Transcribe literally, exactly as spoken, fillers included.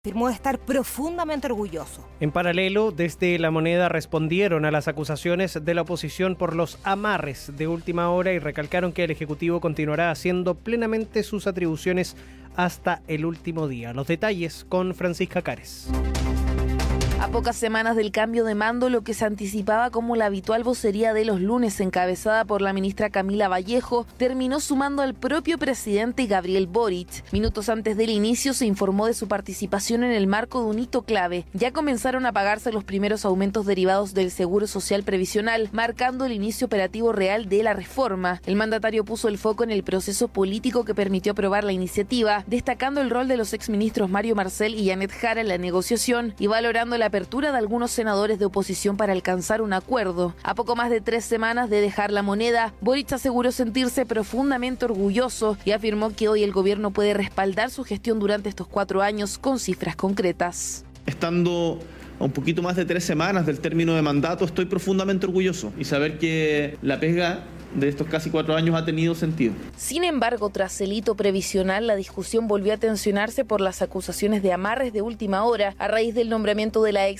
afirmó estar profundamente orgulloso. En paralelo, desde La Moneda respondieron a las acusaciones de la oposición por los amarres de última hora y recalcaron que el Ejecutivo continuará haciendo plenamente sus atribuciones hasta el último día. Los detalles con Francisca Cares. A pocas semanas del cambio de mando, lo que se anticipaba como la habitual vocería de los lunes, encabezada por la ministra Camila Vallejo, terminó sumando al propio presidente Gabriel Boric. Minutos antes del inicio se informó de su participación en el marco de un hito clave. Ya comenzaron a pagarse los primeros aumentos derivados del Seguro Social Previsional, marcando el inicio operativo real de la reforma. El mandatario puso el foco en el proceso político que permitió aprobar la iniciativa, destacando el rol de los exministros Mario Marcel y Janet Jara en la negociación y valorando la apertura de algunos senadores de oposición para alcanzar un acuerdo. A poco más de tres semanas de dejar La Moneda, Boric aseguró sentirse profundamente orgulloso y afirmó que hoy el gobierno puede respaldar su gestión durante estos cuatro años con cifras concretas. Estando a un poquito más de tres semanas del término de mandato, estoy profundamente orgulloso y saber que la pega de estos casi cuatro años ha tenido sentido. Sin embargo, tras el hito previsional, la discusión volvió a tensionarse por las acusaciones de amarres de última hora a raíz del nombramiento de la ex